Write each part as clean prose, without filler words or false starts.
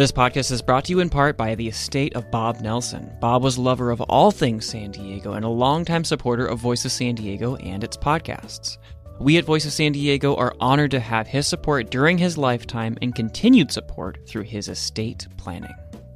This podcast is brought to you in part by the estate of Bob Nelson. Bob was a lover of all things San Diego and a longtime supporter of Voice of San Diego and its podcasts. We at Voice of San Diego are honored to have his support during his lifetime and continued support through his estate planning.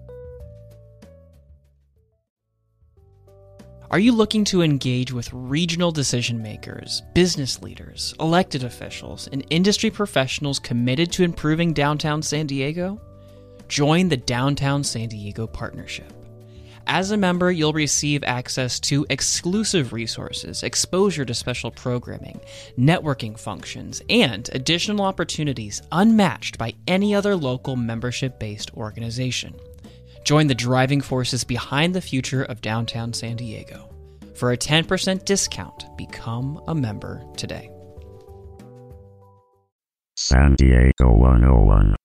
Are you looking to engage with regional decision makers, business leaders, elected officials, and industry professionals committed to improving downtown San Diego? Join the Downtown San Diego Partnership. As a member, you'll receive access to exclusive resources, exposure to special programming, networking functions, and additional opportunities unmatched by any other local membership-based organization. Join the driving forces behind the future of downtown San Diego. For a 10% discount, become a member today. San Diego 101.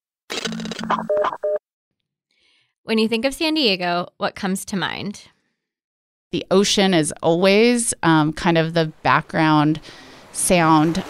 When you think of San Diego, what comes to mind? The ocean is always kind of the background sound.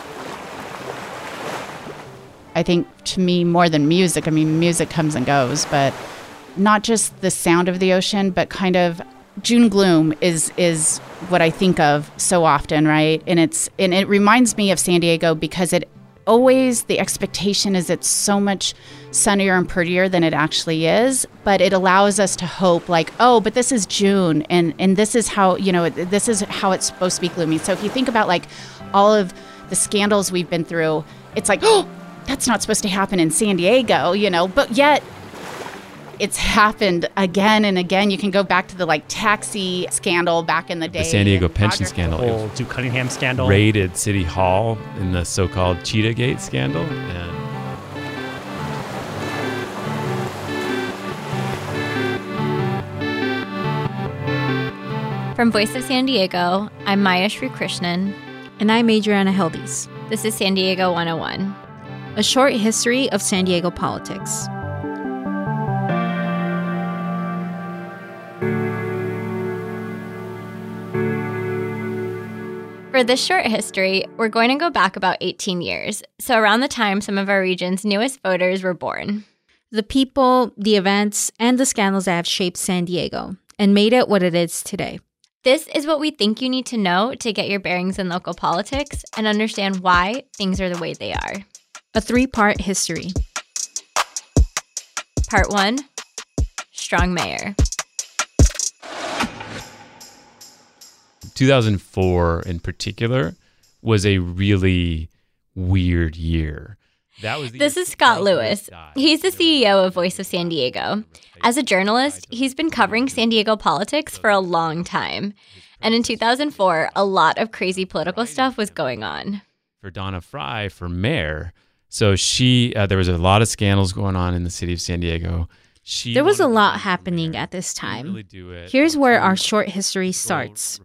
I think to me more than music. I mean, music comes and goes, but not just the sound of the ocean, but kind of June gloom is what I think of so often, right? And it reminds me of San Diego because it always, the expectation is it's so much sunnier and prettier than it actually is, but it allows us to hope like, oh, but this is June and this is how, this is how it's supposed to be gloomy. So if you think about like all of the scandals we've been through, it's like, oh, that's not supposed to happen in San Diego, but yet it's happened again and again. You can go back to the taxi scandal back in the day. The San Diego pension scandal. The whole Duke Cunningham scandal. Raided City Hall in the so-called Cheetah Gate scandal. And From Voice of San Diego, I'm Maya Sri Krishnan. And I'm Adriana Heldies. This is San Diego 101. A short history of San Diego politics. For this short history, we're going to go back about 18 years, so around the time some of our region's newest voters were born. The people, the events, and the scandals that have shaped San Diego and made it what it is today. This is what we think you need to know to get your bearings in local politics and understand why things are the way they are. A 3-part history. Part 1, Strong Mayor. 2004 in particular was a really weird year. This is Scott Lewis. He's the CEO of Voice of San Diego. As a journalist, he's been covering San Diego politics for a long time. And in 2004, a lot of crazy political stuff was going on. For Donna Frye, for mayor, so there was a lot of scandals going on in the city of San Diego. There was a lot happening at this time. Here's where our short history starts.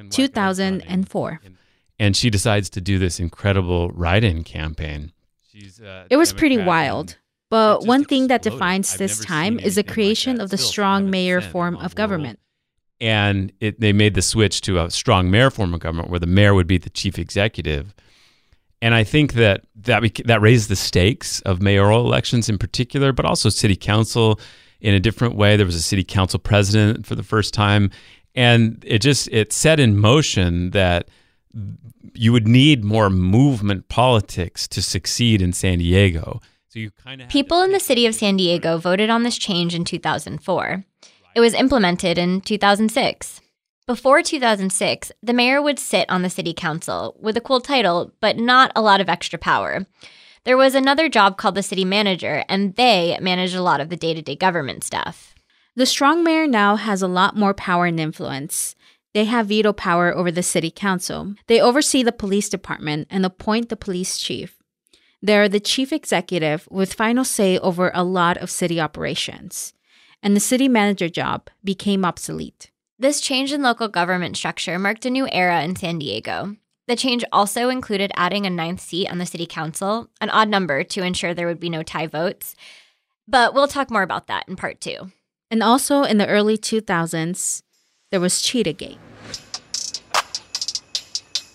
2004. And she decides to do this incredible write-in campaign. It was pretty wild. But one thing that defines this time is the creation of the strong mayor form of government. And they made the switch to a strong mayor form of government where the mayor would be the chief executive. And I think that raised the stakes of mayoral elections in particular, but also city council in a different way. There was a city council president for the first time. And it set in motion that you would need more movement politics to succeed in San Diego. So you People in the city of San Diego voted on this change in 2004. It was implemented in 2006. Before 2006, the mayor would sit on the city council with a cool title, but not a lot of extra power. There was another job called the city manager, and they managed a lot of the day-to-day government stuff. The strong mayor now has a lot more power and influence. They have veto power over the city council. They oversee the police department and appoint the police chief. They're the chief executive with final say over a lot of city operations. And the city manager job became obsolete. This change in local government structure marked a new era in San Diego. The change also included adding a 9th seat on the city council, an odd number to ensure there would be no tie votes. But we'll talk more about that in part 2. And also in the early 2000s, there was Cheetah Gate.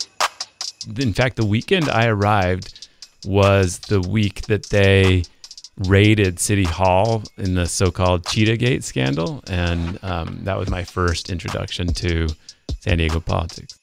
In fact, the weekend I arrived was the week that they raided City Hall in the so-called Cheetah Gate scandal. And that was my first introduction to San Diego politics.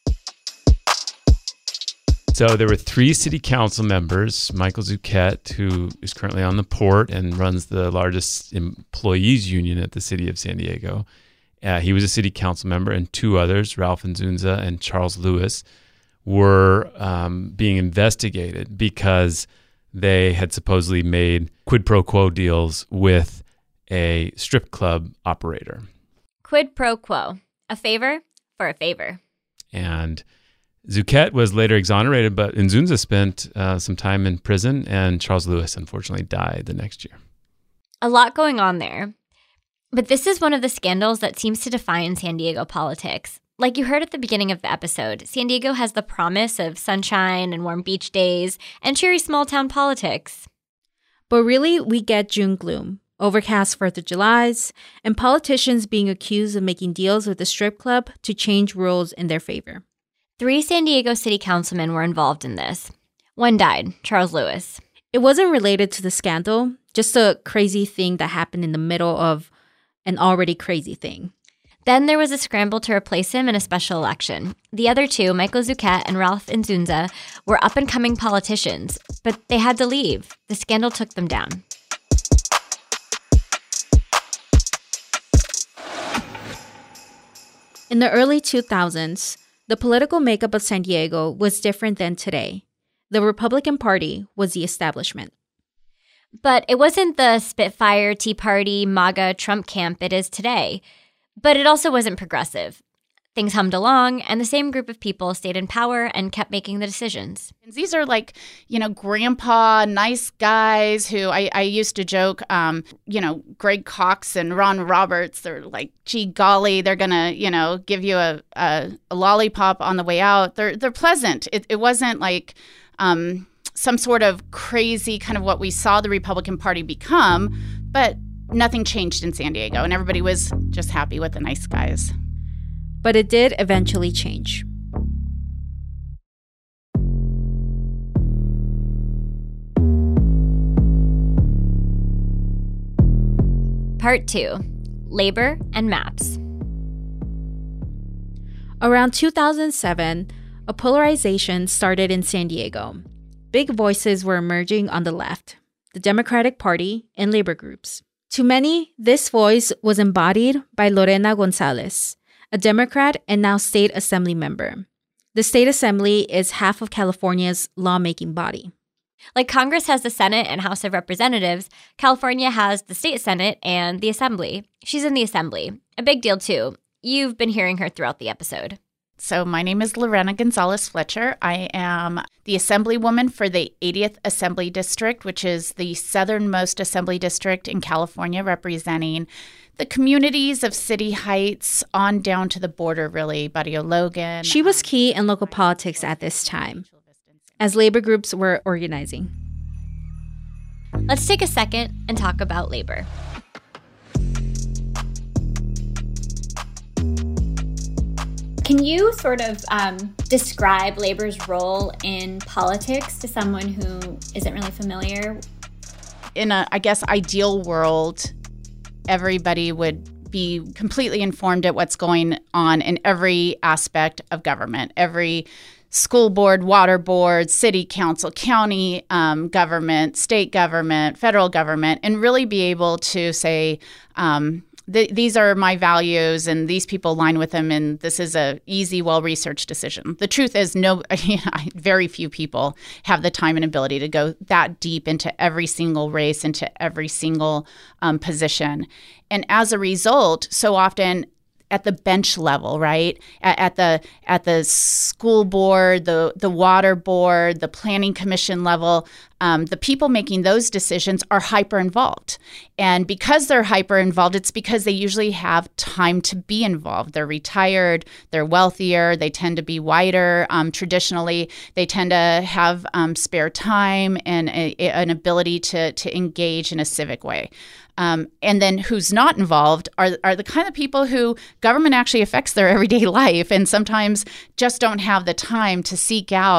So there were 3 city council members, Michael Zucchet, who is currently on the port and runs the largest employees union at the city of San Diego. He was a city council member, and 2 others, Ralph Inzunza and Charles Lewis, were being investigated because they had supposedly made quid pro quo deals with a strip club operator. Quid pro quo, a favor for a favor. And Zucchet was later exonerated, but Inzunza spent some time in prison, and Charles Lewis unfortunately died the next year. A lot going on there. But this is one of the scandals that seems to define San Diego politics. Like you heard at the beginning of the episode, San Diego has the promise of sunshine and warm beach days and cheery small-town politics. But really, we get June gloom, overcast 4th of Julys, and politicians being accused of making deals with the strip club to change rules in their favor. 3 San Diego city councilmen were involved in this. One died, Charles Lewis. It wasn't related to the scandal, just a crazy thing that happened in the middle of an already crazy thing. Then there was a scramble to replace him in a special election. The other 2, Michael Zucchet and Ralph Inzunza, were up-and-coming politicians, but they had to leave. The scandal took them down. In the early 2000s, the political makeup of San Diego was different than today. The Republican Party was the establishment. But it wasn't the Spitfire, Tea Party, MAGA, Trump camp it is today. But it also wasn't progressive. Things hummed along, and the same group of people stayed in power and kept making the decisions. These are like, grandpa, nice guys who I used to joke, Greg Cox and Ron Roberts, they're like, gee golly, they're going to, give you a lollipop on the way out. They're pleasant. It wasn't like some sort of crazy kind of what we saw the Republican Party become, but nothing changed in San Diego, and everybody was just happy with the nice guys. But it did eventually change. Part 2. Labor and Maps. Around 2007, a polarization started in San Diego. Big voices were emerging on the left, the Democratic Party, and labor groups. To many, this voice was embodied by Lorena Gonzalez, a Democrat and now state assembly member. The state assembly is half of California's lawmaking body. Like Congress has the Senate and House of Representatives, California has the state Senate and the Assembly. She's in the Assembly. A big deal, too. You've been hearing her throughout the episode. So my name is Lorena Gonzalez Fletcher. I am the Assemblywoman for the 80th Assembly District, which is the southernmost Assembly District in California, representing the communities of City Heights on down to the border, really, Barrio Logan. She was key in local politics at this time, as labor groups were organizing. Let's take a second and talk about labor. Can you sort of describe labor's role in politics to someone who isn't really familiar? In a, ideal world, everybody would be completely informed at what's going on in every aspect of government. Every school board, water board, city council, county government, state government, federal government, and really be able to say, these are my values and these people align with them, and this is a easy, well-researched decision. The truth is very few people have the time and ability to go that deep into every single race, into every single position. And as a result, so often at the bench level, right? At the school board, the water board, the planning commission level, the people making those decisions are hyper involved. And because they're hyper involved, it's because they usually have time to be involved. They're retired, they're wealthier, they tend to be whiter. Traditionally, they tend to have spare time and an ability to engage in a civic way. And then who's not involved are the kind of people who government actually affects their everyday life and sometimes just don't have the time to seek out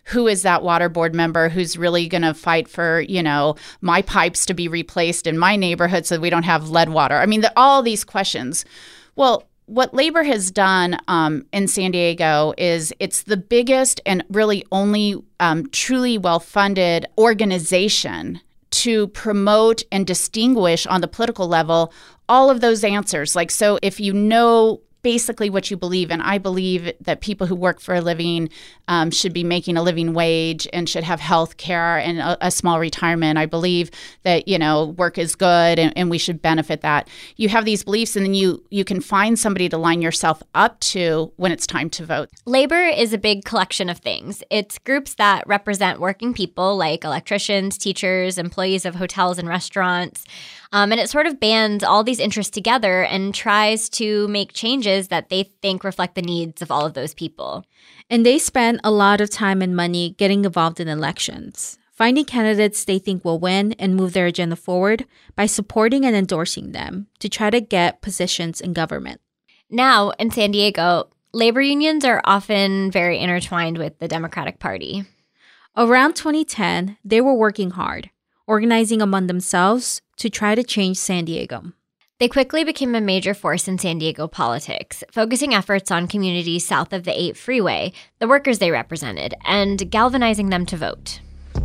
who is that water board member who's really going to fight for, my pipes to be replaced in my neighborhood so we don't have lead water. I mean, all these questions. Well, what labor has done in San Diego is it's the biggest and really only truly well-funded organization to promote and distinguish on the political level all of those answers. Like, so if you know basically what you believe, and I believe that people who work for a living should be making a living wage and should have health care and a small retirement. I believe that, work is good and we should benefit that. You have these beliefs, and then you can find somebody to line yourself up to when it's time to vote. Labor is a big collection of things. It's groups that represent working people like electricians, teachers, employees of hotels and restaurants. And it sort of bands all these interests together and tries to make changes that they think reflect the needs of all of those people. And they spend a lot of time and money getting involved in elections, finding candidates they think will win and move their agenda forward by supporting and endorsing them to try to get positions in government. Now, in San Diego, labor unions are often very intertwined with the Democratic Party. Around 2010, they were working hard, organizing among themselves to try to change San Diego. They quickly became a major force in San Diego politics, focusing efforts on communities south of the 8 freeway, the workers they represented, and galvanizing them to vote.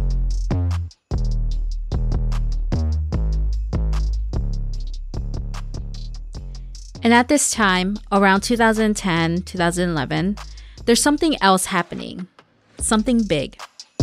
And at this time, around 2010, 2011, there's something else happening. Something big.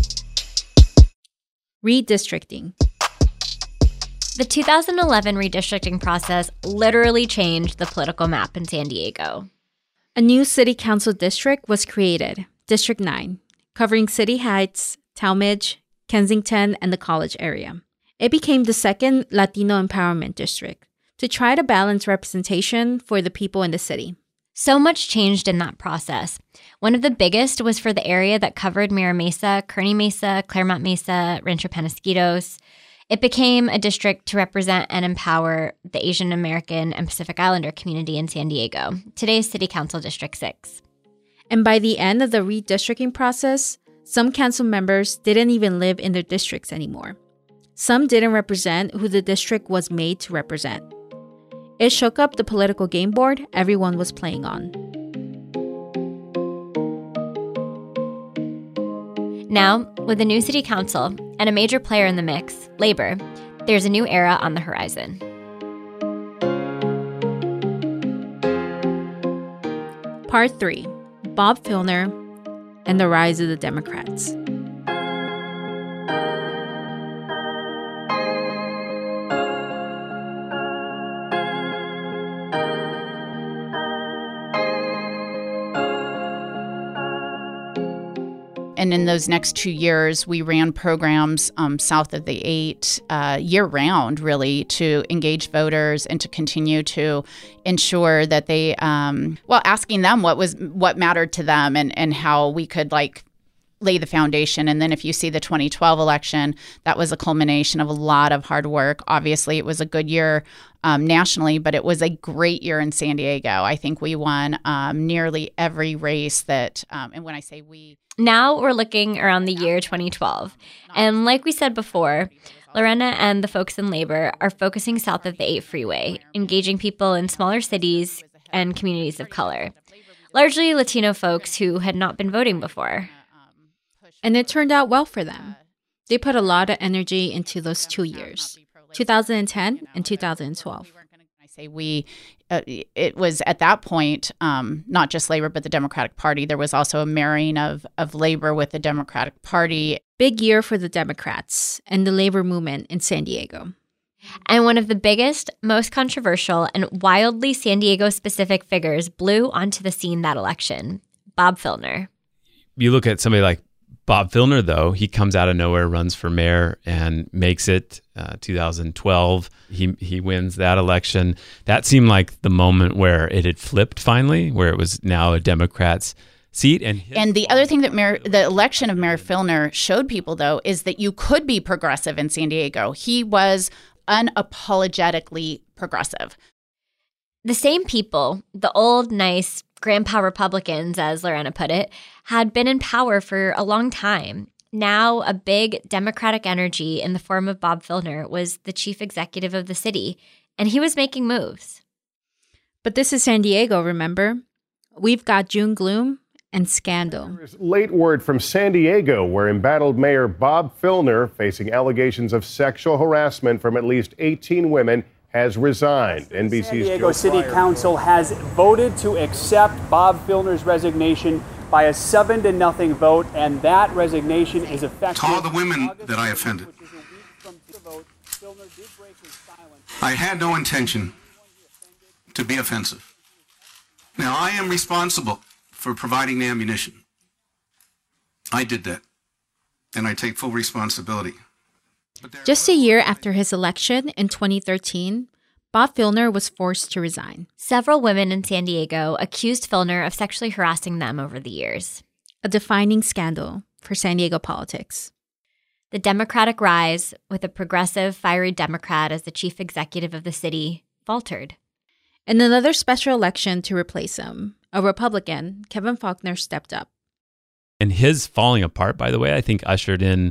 Redistricting. The 2011 redistricting process literally changed the political map in San Diego. A new city council district was created, District 9, covering City Heights, Talmadge, Kensington, and the College area. It became the second Latino empowerment district to try to balance representation for the people in the city. So much changed in that process. One of the biggest was for the area that covered Mira Mesa, Kearny Mesa, Claremont Mesa, Rancho Penasquitos. It became a district to represent and empower the Asian American and Pacific Islander community in San Diego, today's City Council District 6. And by the end of the redistricting process, some council members didn't even live in their districts anymore. Some didn't represent who the district was made to represent. It shook up the political game board everyone was playing on. Now, with a new city council and a major player in the mix, labor, there's a new era on the horizon. Part 3. Bob Filner and the Rise of the Democrats. And in those next 2 years, we ran programs south of the 8 year-round, really, to engage voters and to continue to ensure that they, asking them what mattered to them and how we could, lay the foundation. And then if you see the 2012 election, that was a culmination of a lot of hard work. Obviously, it was a good year nationally, but it was a great year in San Diego. I think we won nearly every race that, and when I say we... Now we're looking around the year 2012. And like we said before, Lorena and the folks in labor are focusing south of the 8 freeway, engaging people in smaller cities and communities of color, largely Latino folks who had not been voting before. And it turned out well for them. They put a lot of energy into those 2 years, 2010 and 2012. I say we, it was at that point, not just labor, but the Democratic Party. There was also a marrying of labor with the Democratic Party. Big year for the Democrats and the labor movement in San Diego. And one of the biggest, most controversial, and wildly San Diego-specific figures blew onto the scene that election, Bob Filner. You look at somebody like Bob Filner, though, he comes out of nowhere, runs for mayor, and makes it. 2012, he wins that election. That seemed like the moment where it had flipped finally, where it was now a Democrat's seat. And the other thing that the election of Mayor Filner showed people, though, is that you could be progressive in San Diego. He was unapologetically progressive. The same people, the old, nice, Grandpa Republicans, as Lorena put it, had been in power for a long time. Now, a big Democratic energy in the form of Bob Filner was the chief executive of the city, and he was making moves. But this is San Diego, remember? We've got June gloom and scandal. There is late word from San Diego, where embattled Mayor Bob Filner, facing allegations of sexual harassment from at least 18 women, has resigned. NBC's San Diego City Council has voted to accept Bob Filner's resignation by a 7-0 vote, and that resignation is effective. To all the women that I offended, I had no intention to be offensive. Now, I am responsible for providing the ammunition. I did that, and I take full responsibility. Just a year after his election in 2013, Bob Filner was forced to resign. Several women in San Diego accused Filner of sexually harassing them over the years. A defining scandal for San Diego politics. The Democratic rise, with a progressive, fiery Democrat as the chief executive of the city, faltered. In another special election to replace him, a Republican, Kevin Faulconer, stepped up. And his falling apart, by the way, I think ushered in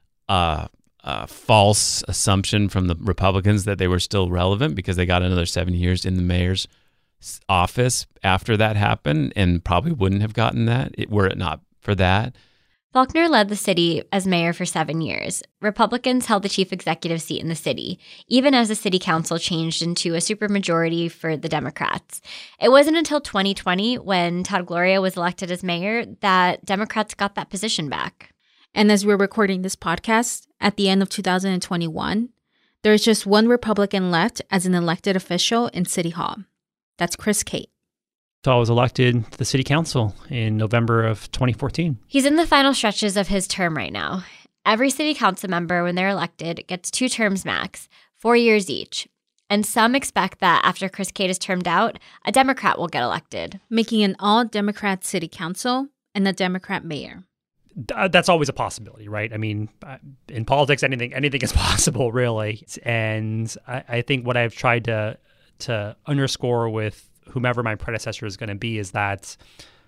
a false assumption from the Republicans that they were still relevant because they got another 7 years in the mayor's office after that happened and probably wouldn't have gotten that were it not for that. Faulconer led the city as mayor for 7 years. Republicans held the chief executive seat in the city, even as the city council changed into a supermajority for the Democrats. It wasn't until 2020, when Todd Gloria was elected as mayor, that Democrats got that position back. And as we're recording this podcast, at the end of 2021, there's just one Republican left as an elected official in City Hall. That's Chris Cate. So I was elected to the city council in November of 2014. He's in the final stretches of his term right now. Every city council member, when they're elected, gets 2 terms max, 4 years each. And some expect that after Chris Cate is termed out, a Democrat will get elected, making an all-Democrat city council and a Democrat mayor. That's always a possibility, right? I mean, in politics, anything is possible, really. And I think what I've tried to underscore with whomever my predecessor is going to be is that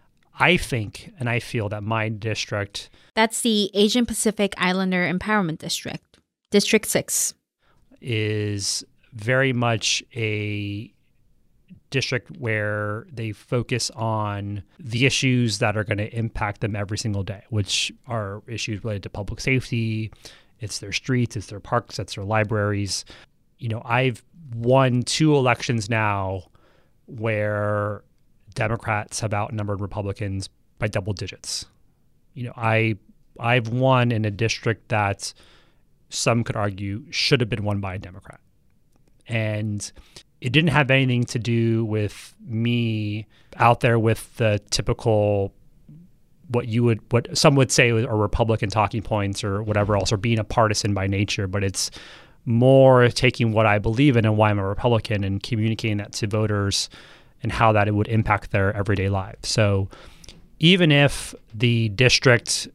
I think and I feel that my district... That's the Asian Pacific Islander Empowerment District, District 6. ...is very much a district where they focus on the issues that are going to impact them every single day, which are issues related to public safety. It's their streets, it's their parks, it's their libraries. You know, I've won 2 elections now where Democrats have outnumbered Republicans by double digits. You know, I've won in a district that some could argue should have been won by a Democrat. And it didn't have anything to do with me out there with the typical what some would say are Republican talking points or whatever else, or being a partisan by nature, but it's more taking what I believe in and why I'm a Republican and communicating that to voters and how that it would impact their everyday lives. So even if the district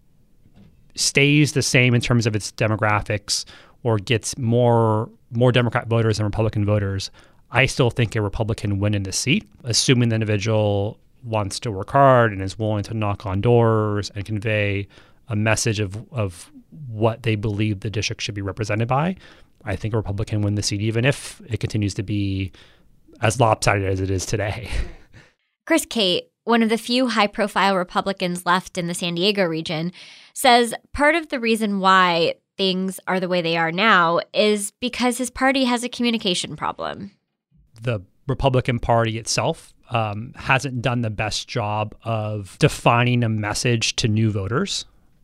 stays the same in terms of its demographics or gets more Democrat voters than Republican voters, I still think a Republican win in the seat, assuming the individual wants to work hard and is willing to knock on doors and convey a message of what they believe the district should be represented by. I think a Republican win the seat, even if it continues to be as lopsided as it is today. Chris Cate, one of the few high-profile Republicans left in the San Diego region, says part of the reason why things are the way they are now is because his party has a communication problem. The Republican Party itself hasn't done the best job of defining a message to new voters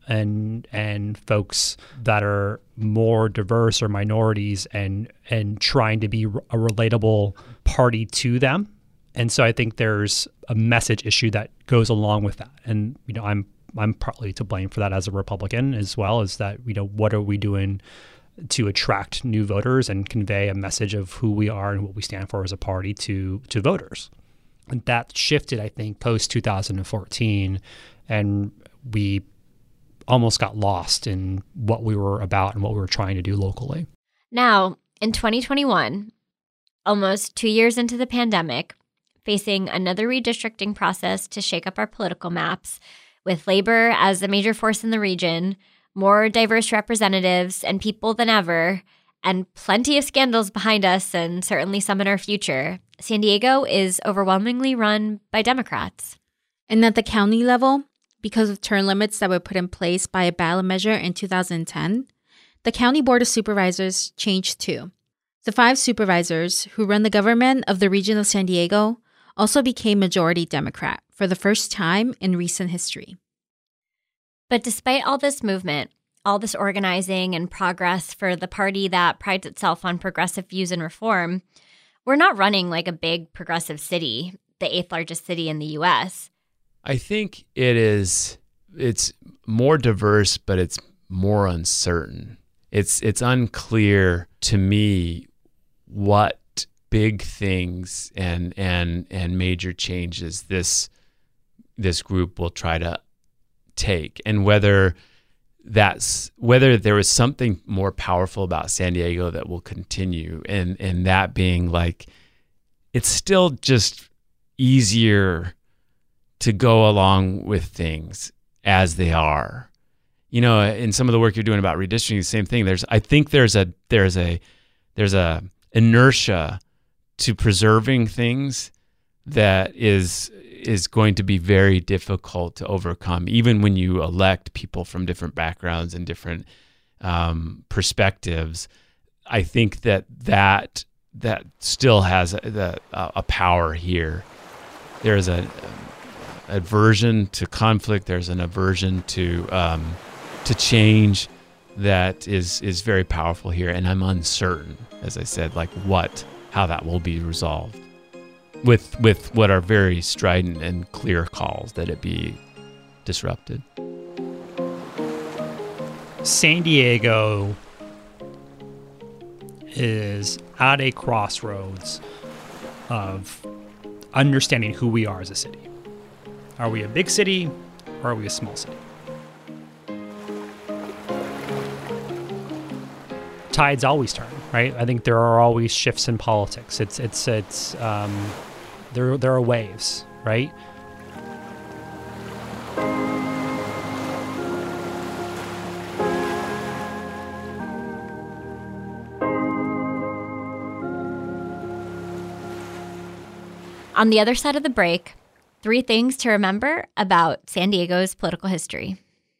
and folks that are more diverse or minorities and trying to be a relatable party to them. And so I think there's a message issue that goes along with that. And, you know, I'm partly to blame for that as a Republican as well, is that, you know, what are we doing to attract new voters and convey a message of who we are and what we stand for as a party to voters. And that shifted, I think, post 2014, and we almost got lost in what we were about and what we were trying to do locally. Now, in 2021, almost 2 years into the pandemic, facing another redistricting process to shake up our political maps, with labor as a major force in the region, more diverse representatives and people than ever, and plenty of scandals behind us and certainly some in our future. San Diego is overwhelmingly run by Democrats. And at the county level, because of term limits that were put in place by a ballot measure in 2010, the County Board of Supervisors changed too. The 5 supervisors who run the government of the region of San Diego also became majority Democrat for the first time in recent history. But despite all this movement, all this organizing and progress for the party that prides itself on progressive views and reform, we're not running like a big progressive city, the 8th largest city in the U.S. I think it's more diverse, but it's more uncertain. It's unclear to me what big things and major changes this group will try to take, and whether there was something more powerful about San Diego that will continue, and that being like, it's still just easier to go along with things as they are. You know, in some of the work you're doing about redistricting, the same thing. I think there's a inertia to preserving things that is going to be very difficult to overcome, even when you elect people from different backgrounds and different perspectives. I think that still has a power here. There's an aversion to conflict. There's an aversion to change that is very powerful here, and I'm uncertain, as I said, like how that will be resolved with what are very strident and clear calls that it be disrupted. San Diego is at a crossroads of understanding who we are as a city. Are we a big city or are we a small city? Tides always turn, right? I think there are always shifts in politics. There are waves, right? On the other side of the break, 3 things to remember about San Diego's political history.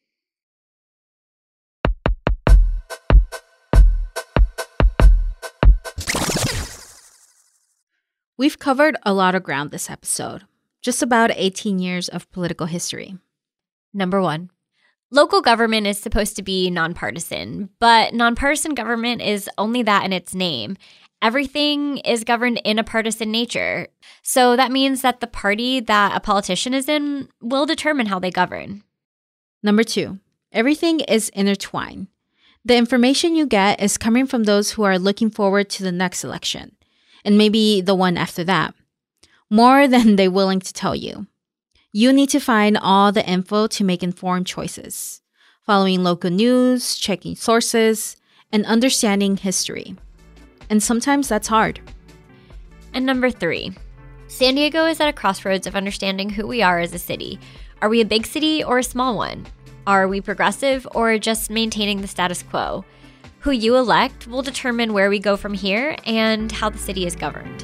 We've covered a lot of ground this episode, just about 18 years of political history. Number 1, local government is supposed to be nonpartisan, but nonpartisan government is only that in its name. Everything is governed in a partisan nature. So that means that the party that a politician is in will determine how they govern. Number 2, everything is intertwined. The information you get is coming from those who are looking forward to the next election, and maybe the one after that, more than they're willing to tell you. You need to find all the info to make informed choices, following local news, checking sources, and understanding history. And sometimes that's hard. And number 3, San Diego is at a crossroads of understanding who we are as a city. Are we a big city or a small one? Are we progressive or just maintaining the status quo? Who you elect will determine where we go from here and how the city is governed.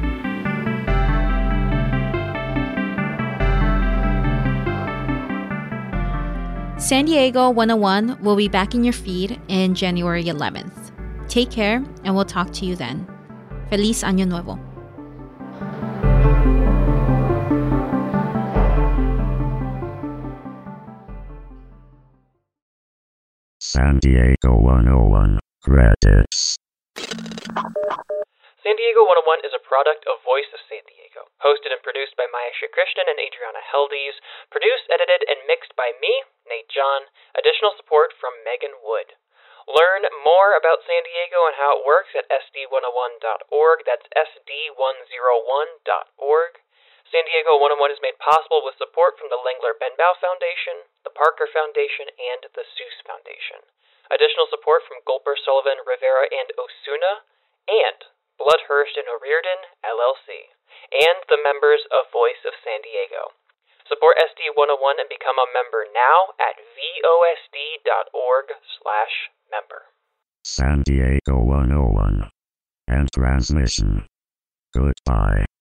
San Diego 101 will be back in your feed in January 11th. Take care, and we'll talk to you then. Feliz Año Nuevo. San Diego 101 credits. San Diego 101 is a product of Voice of San Diego. Hosted and produced by Maya Krishnan and Adriana Heldes. Produced, edited, and mixed by me, Nate John. Additional support from Megan Wood. Learn more about San Diego and how it works at sd101.org. That's sd101.org. San Diego 101 is made possible with support from the Lengler-Benbow Foundation, the Parker Foundation, and the Seuss Foundation. Additional support from Gulper, Sullivan, Rivera, and Osuna, and Bloodhurst and O'Riordan, LLC, and the members of Voice of San Diego. Support SD 101 and become a member now at vosd.org/member. San Diego 101. End transmission. Goodbye.